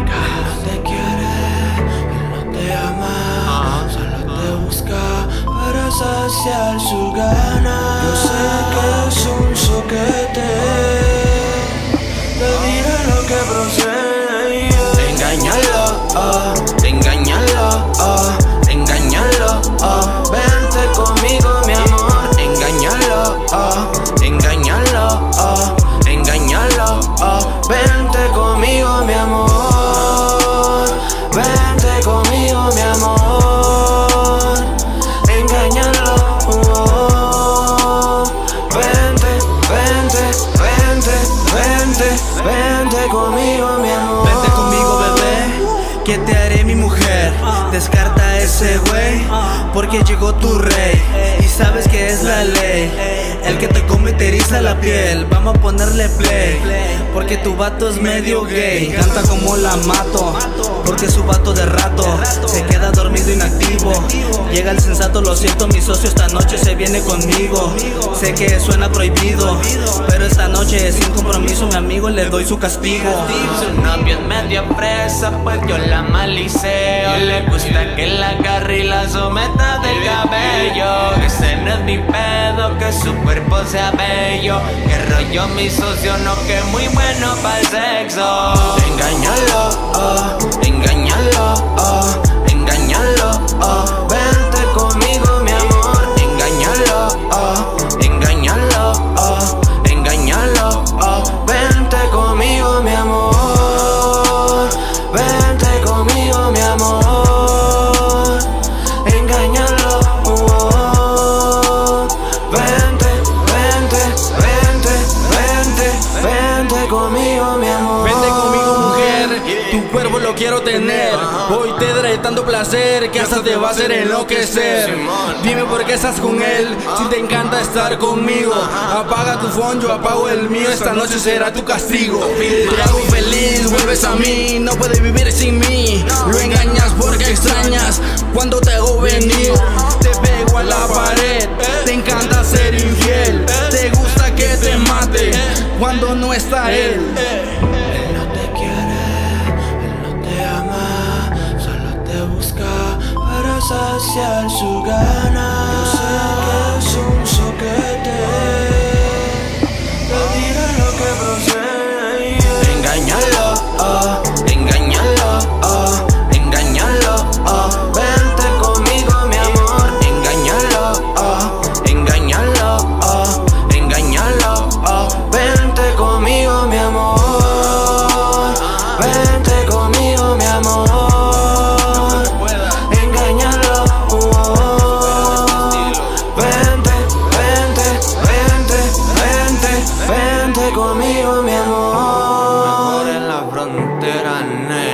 no te quiere, él no te ama, solo te busca para saciar su gana. Yo sé que es un soquete, te diré lo que procede. Engáñalo, engáñalo, engáñalo, vente conmigo mi amor. Engáñalo, engáñalo, engáñalo, vente conmigo mi amor. Vente conmigo mi amor. Engáñalo, vente, vente, vente, vente, vente conmigo mi amor. Vente conmigo bebé, que te haré mi mujer. Descarta a ese güey, porque llegó tu rey y sabes que es la ley. El que te come te eriza la piel. Vamos a ponerle play, porque tu vato es medio gay. Canta como la mato, porque su vato de rato se queda dormido inactivo. Llega el sensato, lo siento mi socio, esta noche se viene conmigo. Sé que suena prohibido, pero esta noche sin compromiso mi amigo le doy su castigo. Su novio es medio fresa, pues yo la maliceo. Le gusta que la agarre y la someta del cabello. Ese no es mi pedo, que su cuerpo sea bello. Que rollo mi socio, no que muy bueno para el sexo. Engáñalo, engáñalo, engáñalo, vente conmigo mi amor. Engáñalo, engáñalo, engáñalo, vente conmigo mi amor. Vente conmigo mi amor. Engáñalo, vente, vente, vente, vente, vente conmigo mi amor. Vente conmigo mujer, tu cuerpo lo quiero tener. Hoy te daré tanto placer que hasta te va a hacer enloquecer. Dime por qué estás con él, si te encanta estar conmigo. Apaga tu phone, yo apago el mío. Esta noche será tu castigo. Te hago feliz, vuelves a mí, no puedes vivir sin mí. Lo engañas porque extrañas cuando te hago venir. Te pego a la pared, te encanta ser infiel. Te gusta que te mate cuando no está él. Él no te quiere, él no te ama, solo te busca para saciar su gana. Yo sé que es un soquete, te diré lo que procede. Engáñalo, engáñalo, engáñalo, vente conmigo mi amor. Engáñalo, engáñalo, engáñalo, vente conmigo mi amor. Vente conmigo mi amor. Engáñalo, vente, vente, vente, vente, vente conmigo mi amor. Mejor en la frontera,